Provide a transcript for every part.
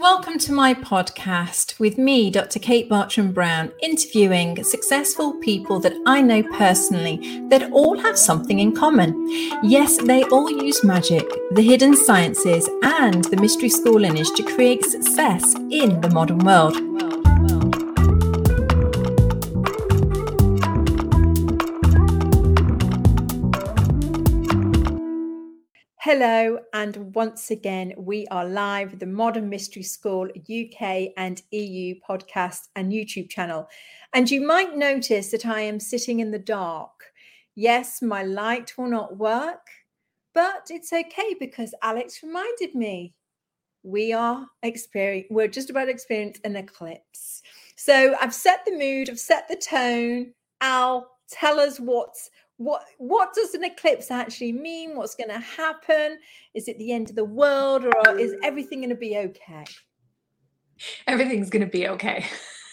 Welcome to my podcast with me, Dr. Kate Bartram Brown, interviewing successful people that I know personally that all have something in common. Yes, they all use magic, the hidden sciences, and the mystery school lineage to create success in the modern world. Hello, and once again, we are live with the Modern Mystery School UK and EU podcast and YouTube channel. And you might notice that I am sitting in the dark. Yes, my light will not work, but it's okay because Alex reminded me we're just about to experience an eclipse. So I've set the mood, I've set the tone. Al, tell us what does an eclipse actually mean? What's going to happen? Is it the end of the world, or is everything going to be okay? Everything's going to be okay.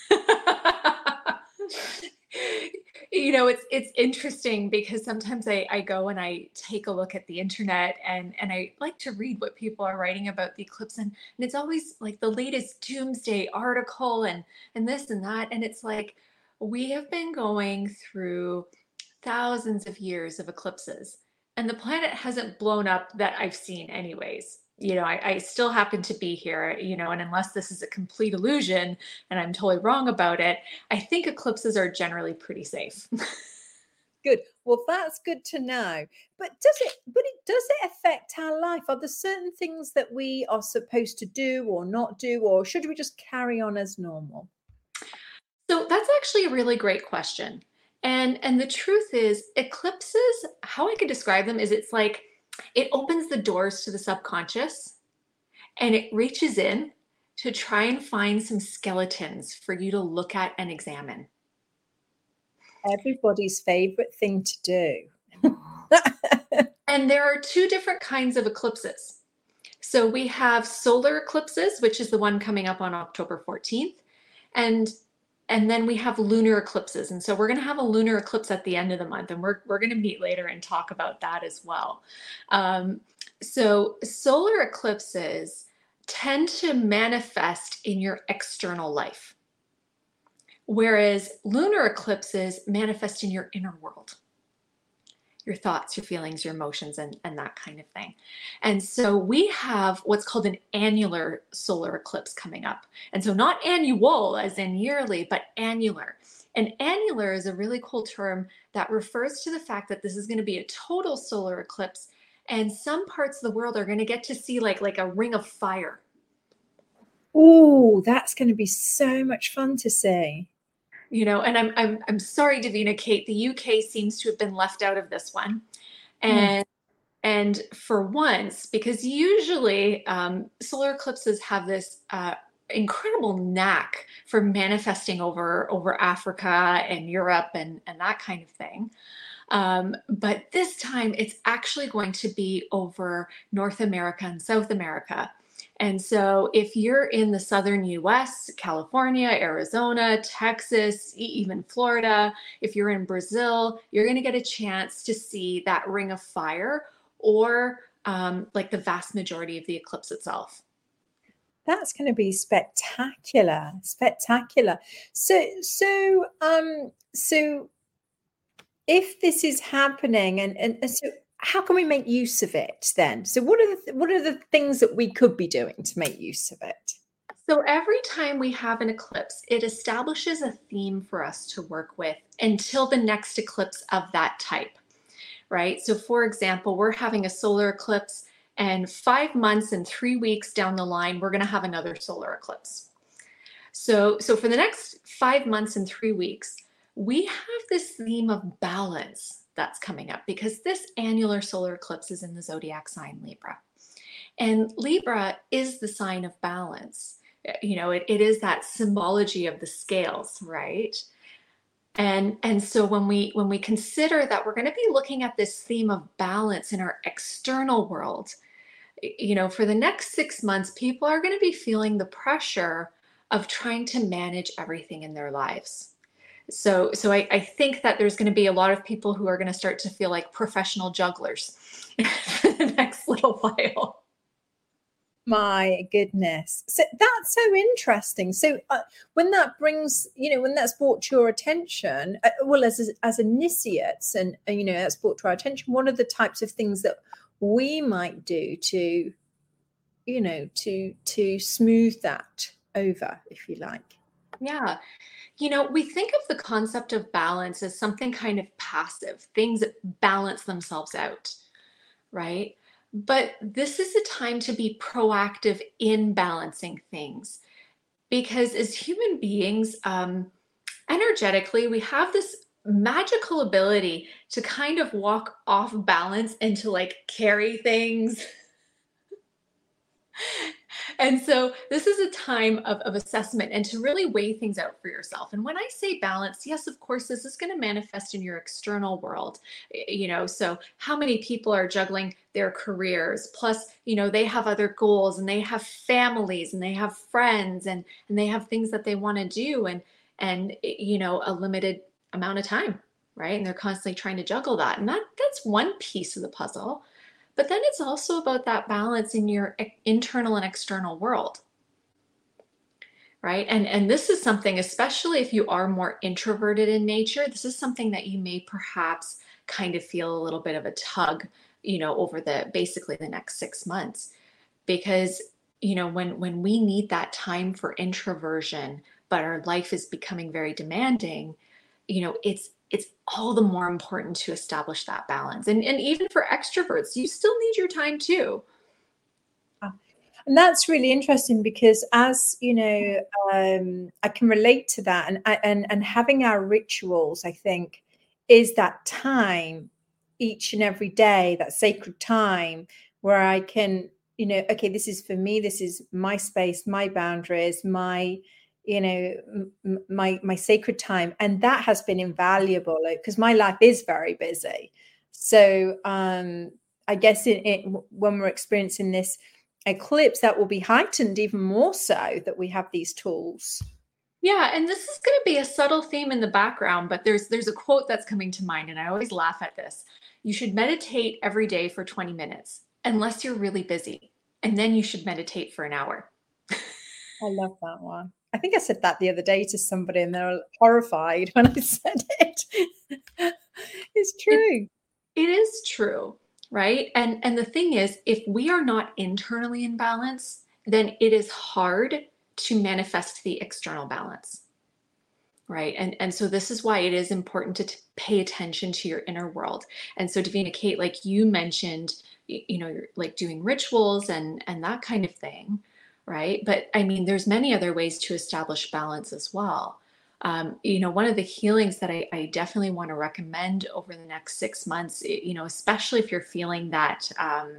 You know, it's interesting because sometimes I go and I take a look at the internet and I like to read what people are writing about the eclipse, and it's always like the latest doomsday article and this and that. And it's like, we have been going through thousands of years of eclipses, and the planet hasn't blown up that I've seen anyways. You know, I still happen to be here, you know, and unless this is a complete illusion and I'm totally wrong about it, I think eclipses are generally pretty safe. Good. Well, that's good to know. But does it affect our life? Are there certain things that we are supposed to do or not do, or should we just carry on as normal? So that's actually a really great question. And the truth is, eclipses, how I could describe them is it's like it opens the doors to the subconscious and it reaches in to try and find some skeletons for you to look at and examine. Everybody's favorite thing to do. And there are two different kinds of eclipses. So we have solar eclipses, which is the one coming up on October 14th. And then we have lunar eclipses. And so we're going to have a lunar eclipse at the end of the month. And we're going to meet later and talk about that as well. So solar eclipses tend to manifest in your external life, whereas lunar eclipses manifest in your inner world, your thoughts, your feelings, your emotions, and that kind of thing. And so we have what's called an annular solar eclipse coming up. And so not annual as in yearly, but annular. And annular is a really cool term that refers to the fact that this is going to be a total solar eclipse. And some parts of the world are going to get to see like a ring of fire. Oh, that's going to be so much fun to see. You know, and I'm sorry, Davina Kate, the UK seems to have been left out of this one. And for once, because usually solar eclipses have this incredible knack for manifesting over Africa and Europe and that kind of thing. But this time it's actually going to be over North America and South America. And so if you're in the southern US, California, Arizona, Texas, even Florida, if you're in Brazil, you're going to get a chance to see that ring of fire or like the vast majority of the eclipse itself. That's going to be spectacular. So if this is happening, and so how can we make use of it then? So what are the things that we could be doing to make use of it? So every time we have an eclipse, it establishes a theme for us to work with until the next eclipse of that type, right? So for example, we're having a solar eclipse, and 5 months and 3 weeks down the line, we're going to have another solar eclipse. So for the next 5 months and 3 weeks, we have this theme of balance that's coming up because this annular solar eclipse is in the zodiac sign Libra. And Libra is the sign of balance. You know, it is that symbology of the scales, right? And so when we consider that we're going to be looking at this theme of balance in our external world, you know, for the next 6 months, people are going to be feeling the pressure of trying to manage everything in their lives. So I think that there's going to be a lot of people who are going to start to feel like professional jugglers for the next little while. My goodness. So that's so interesting. So when that brings, when that's brought to your attention, well, as initiates and, that's brought to our attention, what are the types of things that we might do to, to smooth that over, if you like? Yeah. We think of the concept of balance as something kind of passive, things that balance themselves out, right? But this is a time to be proactive in balancing things because as human beings, energetically, we have this magical ability to kind of walk off balance and to like carry things. And so this is a time of assessment and to really weigh things out for yourself. And when I say balance, yes, of course, this is going to manifest in your external world. So how many people are juggling their careers? Plus, they have other goals and they have families and they have friends and they have things that they want to do and a limited amount of time, right? And they're constantly trying to juggle that. And that's one piece of the puzzle. But then it's also about that balance in your internal and external world, right? And this is something, especially if you are more introverted in nature, this is something that you may perhaps kind of feel a little bit of a tug, over basically the next 6 months. Because, when we need that time for introversion, but our life is becoming very demanding, it's all the more important to establish that balance. And even for extroverts, you still need your time too. And that's really interesting because, as you know, I can relate to that, and having our rituals, I think, is that time each and every day, that sacred time where I can, okay, this is for me, this is my space, my boundaries, my, my sacred time, and that has been invaluable because my life is very busy. So I guess when we're experiencing this eclipse, that will be heightened even more so that we have these tools. Yeah, and this is going to be a subtle theme in the background, but there's a quote that's coming to mind, and I always laugh at this. You should meditate every day for 20 minutes, unless you're really busy, and then you should meditate for an hour. I love that one. I think I said that the other day to somebody, and they're horrified when I said it. It's true. It is true, right? And the thing is, if we are not internally in balance, then it is hard to manifest the external balance, right? And so this is why it is important to pay attention to your inner world. And so Davina Kate, like you mentioned, you're like doing rituals and that kind of thing, right? But I mean, there's many other ways to establish balance as well. One of the healings that I definitely want to recommend over the next 6 months, especially if you're feeling that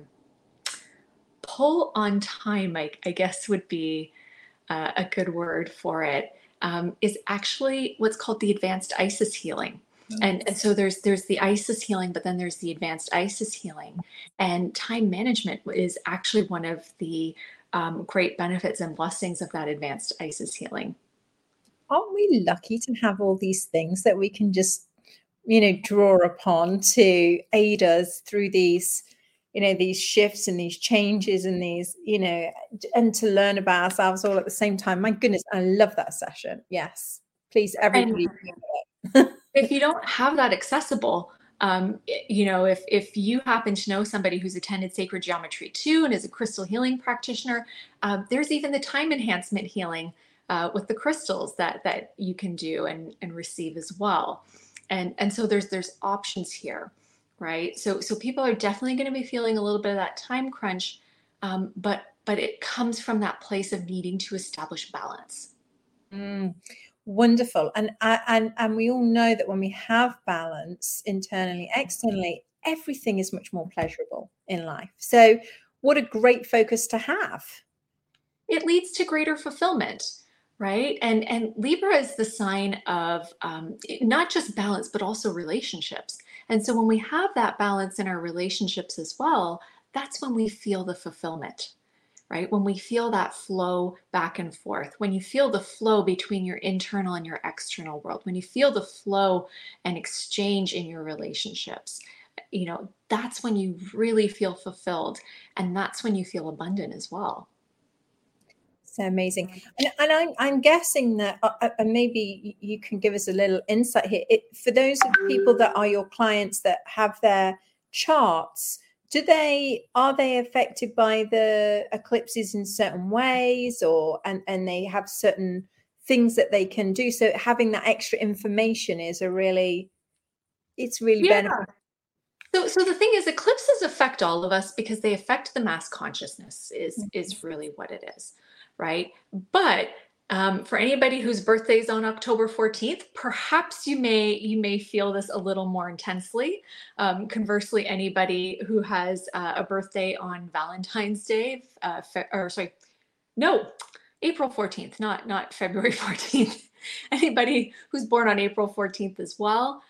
pull on time, I guess would be a good word for it, is actually what's called the advanced Isis healing. And so there's the Isis healing, but then there's the advanced Isis healing. And time management is actually one of the great benefits and blessings of that advanced Isis healing. Aren't we lucky to have all these things that we can just, draw upon to aid us through these, these shifts and these changes and these, and to learn about ourselves all at the same time. My goodness, I love that session. Yes, please, everybody. If you don't have that accessible, if you happen to know somebody who's attended Sacred Geometry 2 and is a crystal healing practitioner, there's even the time enhancement healing with the crystals that you can do and receive as well. And so there's options here, right? So people are definitely going to be feeling a little bit of that time crunch, but it comes from that place of needing to establish balance. Wonderful. And we all know that when we have balance internally, externally, everything is much more pleasurable in life. So what a great focus to have. It leads to greater fulfillment, right? And Libra is the sign of not just balance, but also relationships. And so when we have that balance in our relationships as well, that's when we feel the fulfillment, right? When we feel that flow back and forth, when you feel the flow between your internal and your external world, when you feel the flow and exchange in your relationships, that's when you really feel fulfilled. And that's when you feel abundant as well. So amazing. And I'm guessing that and maybe you can give us a little insight here. For those people that are your clients that have their charts, are they affected by the eclipses in certain ways, or and they have certain things that they can do? So having that extra information is really beneficial. So the thing is, eclipses affect all of us because they affect the mass consciousness is really what it is, right? But for anybody whose birthday is on October 14th, perhaps you may feel this a little more intensely. Conversely, anybody who has a birthday on Valentine's Day, April 14th, not February 14th. Anybody who's born on April 14th as well,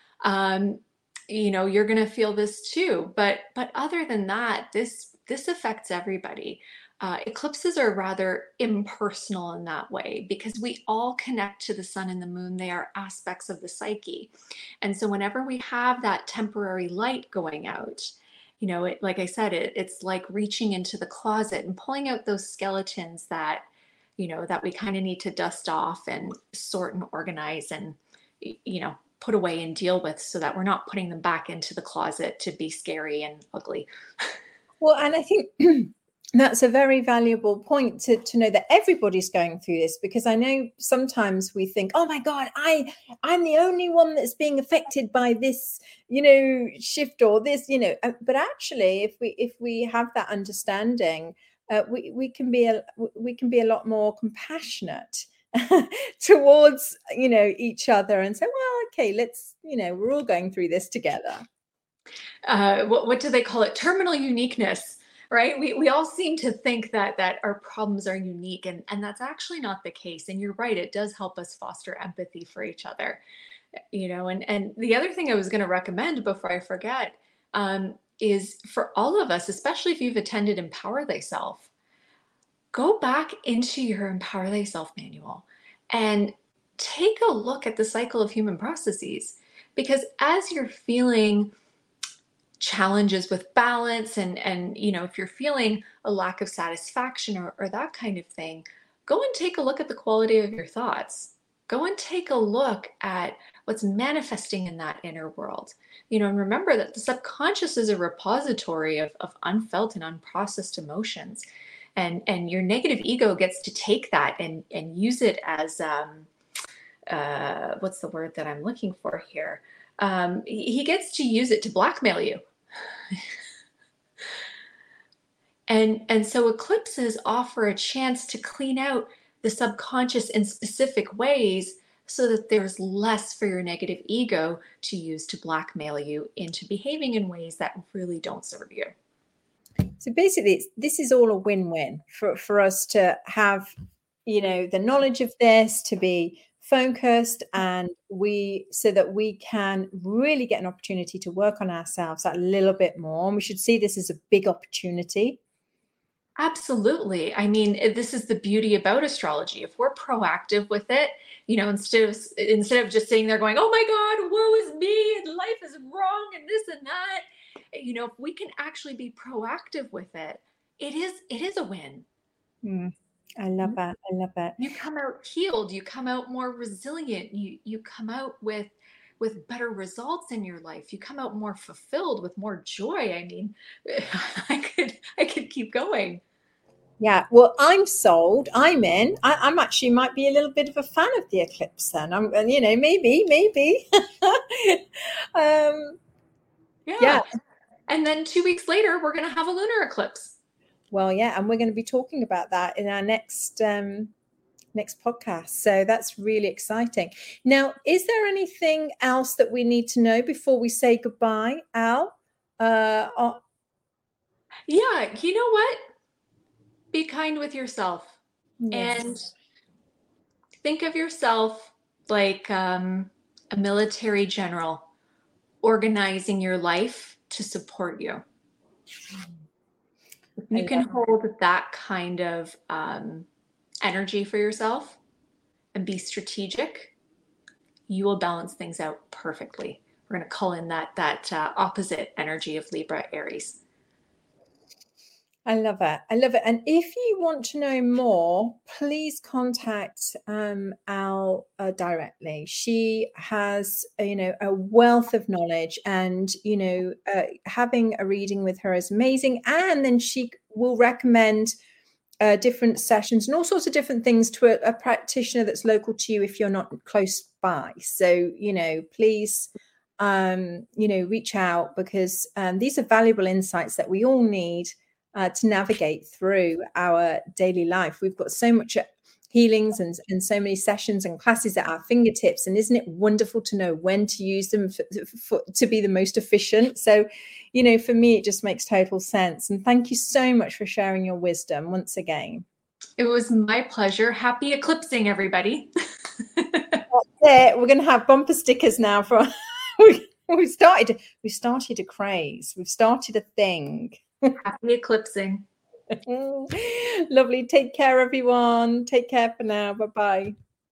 you're going to feel this too. But other than that, this affects everybody. Eclipses are rather impersonal in that way because we all connect to the sun and the moon. They are aspects of the psyche. And so whenever we have that temporary light going out, like I said, it's like reaching into the closet and pulling out those skeletons that we kind of need to dust off and sort and organize and, put away and deal with, so that we're not putting them back into the closet to be scary and ugly. Well, and I think that's a very valuable point to know that everybody's going through this, because I know sometimes we think, oh my God, I'm the only one that's being affected by this, shift or this, but actually if we have that understanding, we can be a lot more compassionate towards each other and say, well, okay, let's we're all going through this together. What do they call it? Terminal uniqueness, right? We all seem to think that our problems are unique, and that's actually not the case. And you're right, it does help us foster empathy for each other, and the other thing I was going to recommend before I forget is for all of us, especially if you've attended Empower Thyself, go back into your Empower Thyself manual and take a look at the cycle of human processes. Because as you're feeling challenges with balance and if you're feeling a lack of satisfaction or that kind of thing, go and take a look at the quality of your thoughts. Go and take a look at what's manifesting in that inner world. And remember that the subconscious is a repository of unfelt and unprocessed emotions. And your negative ego gets to take that and use it as what's the word that I'm looking for here? He gets to use it to blackmail you. And so eclipses offer a chance to clean out the subconscious in specific ways so that there's less for your negative ego to use to blackmail you into behaving in ways that really don't serve you. So basically, this is all a win-win for us to have, the knowledge of this, to be focused, and so that we can really get an opportunity to work on ourselves a little bit more. And we should see this as a big opportunity. Absolutely. I mean, this is the beauty about astrology. If we're proactive with it, instead of just sitting there going, oh my God, woe is me, and life is wrong, and this and that, if we can actually be proactive with it, it is a win. I love that. I love that. You come out healed. You come out more resilient. You come out with better results in your life. You come out more fulfilled, with more joy. I mean, I could keep going. Yeah, well, I'm sold. I'm in. I'm actually might be a little bit of a fan of the eclipse then. Maybe. Yeah. And then 2 weeks later, we're going to have a lunar eclipse. Well, yeah, and we're going to be talking about that in our next podcast. So that's really exciting. Now, is there anything else that we need to know before we say goodbye, Al? Yeah, you know what? Be kind with yourself. Yes. And think of yourself like a military general organizing your life to support you. If you can hold that kind of energy for yourself and be strategic, you will balance things out perfectly. We're going to call in that opposite energy of Libra, Aries. I love it. I love it. And if you want to know more, please contact Al directly. She has, a wealth of knowledge, and, having a reading with her is amazing. And then she will recommend different sessions and all sorts of different things to a practitioner that's local to you if you're not close by. So, please, reach out, because these are valuable insights that we all need to navigate through our daily life. We've got so much healings and so many sessions and classes at our fingertips. And isn't it wonderful to know when to use them to be the most efficient? So, for me, it just makes total sense. And thank you so much for sharing your wisdom once again. It was my pleasure. Happy eclipsing, everybody. That's it. We're going to have bumper stickers now for we started a craze. We've started a thing. Happy eclipsing. Lovely. Take care, everyone. Take care for now. Bye-bye.